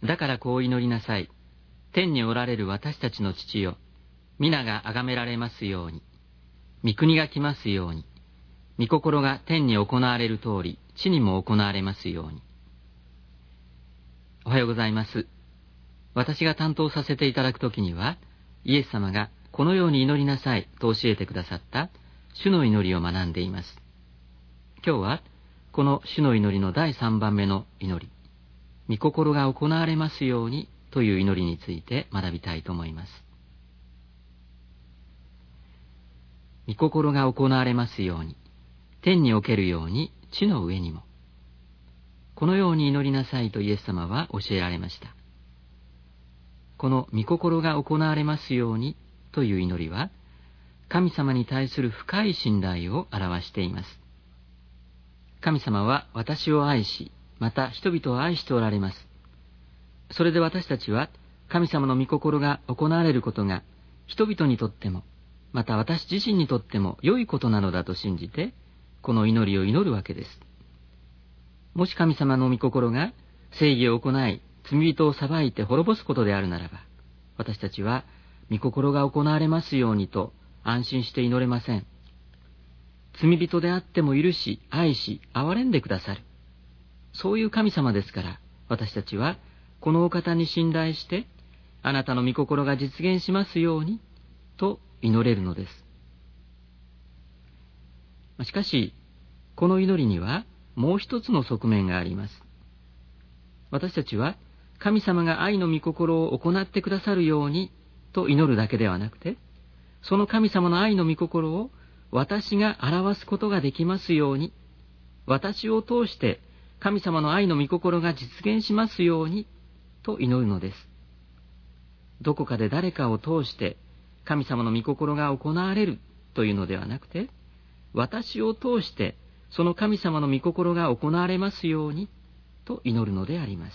だからこう祈りなさい。天におられる私たちの父よ、皆が崇められますように。御国が来ますように。御心が天に行われる通り、地にも行われますように。おはようございます。私が担当させていただくときには、イエス様がこのように祈りなさいと教えてくださった主の祈りを学んでいます。今日はこの主の祈りの第3番目の祈り、御心が行われますようにという祈りについて学びたいと思います。御心が行われますように、天におけるように地の上にも。このように祈りなさいとイエス様は教えられました。この御心が行われますようにという祈りは、神様に対する深い信頼を表しています。神様は私を愛し、また人々を愛しておられます。それで私たちは神様の御心が行われることが人々にとっても、また私自身にとっても良いことなのだと信じて、この祈りを祈るわけです。もし神様の御心が正義を行い、罪人を裁いて滅ぼすことであるならば、私たちは御心が行われますようにと安心して祈れません。罪人であっても許し、愛し、憐れんでくださる。そういう神様ですから、私たちはこのお方に信頼して、あなたの御心が実現しますようにと祈れるのです。しかし、この祈りにはもう一つの側面があります。私たちは神様が愛の御心を行ってくださるようにと祈るだけではなくて、その神様の愛の御心を私が表すことができますように、私を通して神様の愛の御心が実現しますようにと祈るのです。どこかで誰かを通して神様の御心が行われるというのではなくて、私を通してその神様の御心が行われますようにと祈るのであります。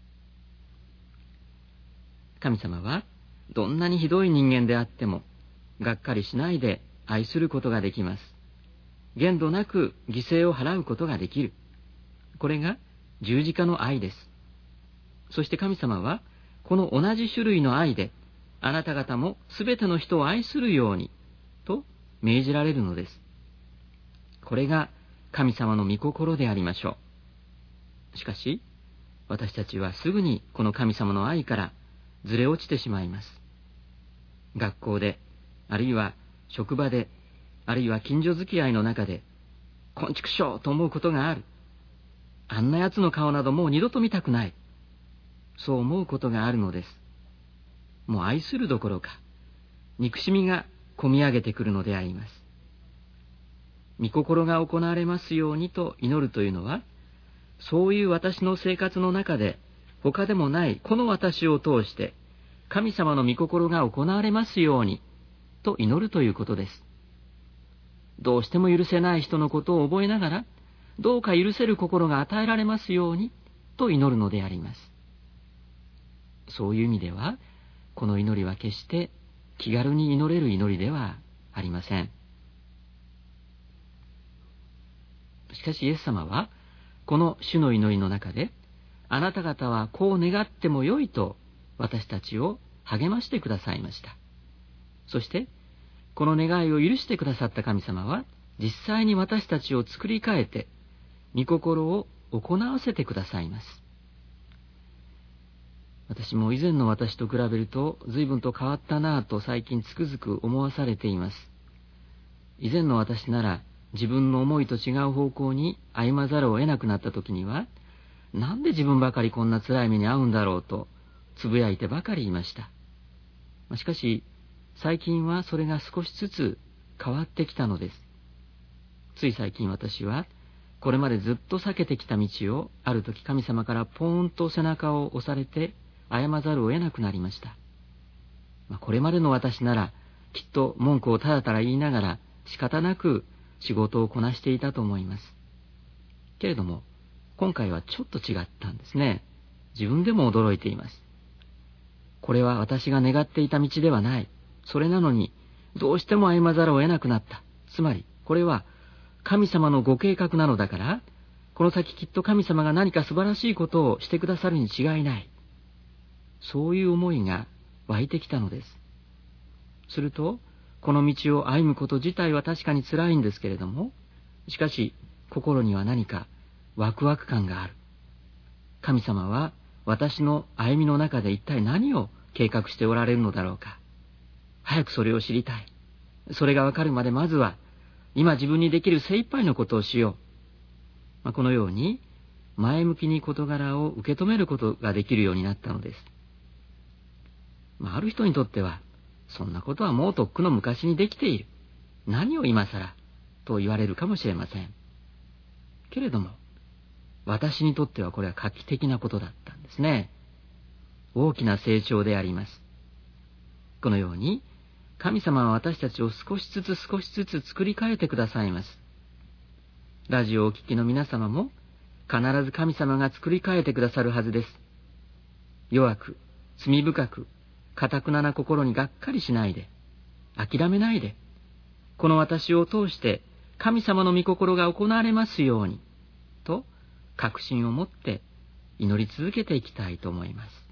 神様はどんなにひどい人間であってもがっかりしないで愛することができます。限度なく犠牲を払うことができる。これが十字架の愛です。そして神様はこの同じ種類の愛であなた方もすべての人を愛するようにと命じられるのです。これが神様の御心でありましょう。しかし私たちはすぐにこの神様の愛からずれ落ちてしまいます。学校で、あるいは職場で、あるいは近所付き合いの中で、こんちくしょうと思うことがある。あんな奴の顔などもう二度と見たくない。そう思うことがあるのです。もう愛するどころか、憎しみがこみ上げてくるのであります。御心が行われますようにと祈るというのは、そういう私の生活の中で、他でもないこの私を通して、神様の御心が行われますように、と祈るということです。どうしても許せない人のことを覚えながら、どうか許せる心が与えられますように、と祈るのであります。そういう意味では、この祈りは決して気軽に祈れる祈りではありません。しかしイエス様は、この主の祈りの中で、あなた方はこう願ってもよいと私たちを励ましてくださいました。そして、この願いを許してくださった神様は、実際に私たちを作り変えて、御心を行わせてくださいます。私も以前の私と比べると、随分と変わったなぁと最近つくづく思わされています。以前の私なら、自分の思いと違う方向に歩まざるを得なくなった時には、なんで自分ばかりこんな辛い目に遭うんだろうと、つぶやいてばかりいました。しかし、最近はそれが少しずつ変わってきたのです。つい最近私は、これまでずっと避けてきた道を、ある時神様からポーンと背中を押されて、歩まざるを得なくなりました。これまでの私なら、きっと文句をただただ言いながら、仕方なく仕事をこなしていたと思います。けれども、今回はちょっと違ったんですね。自分でも驚いています。これは私が願っていた道ではない。それなのに、どうしても歩まざるを得なくなった。つまり、これは神様のご計画なのだから、この先きっと神様が何か素晴らしいことをしてくださるに違いない。 そういう思いが湧いてきたのです。すると、この道を歩むこと自体は確かに辛いんですけれども、しかし心には何かワクワク感がある。神様は私の歩みの中で一体何を計画しておられるのだろうか。早くそれを知りたい。それがわかるまでまずは今自分にできる精一杯のことをしよう。このように前向きに事柄を受け止めることができるようになったのです。ある人にとってはそんなことはもうとっくの昔にできている。何を今更と言われるかもしれません。けれども私にとってはこれは画期的なことだったんですね。大きな成長であります。このように神様は私たちを少しずつ作り変えてくださいます。ラジオをお聞きの皆様も必ず神様が作り変えてくださるはずです。弱く、罪深く、堅くなな心にがっかりしないで、諦めないで、この私を通して神様の御心が行われますように、と確信を持って祈り続けていきたいと思います。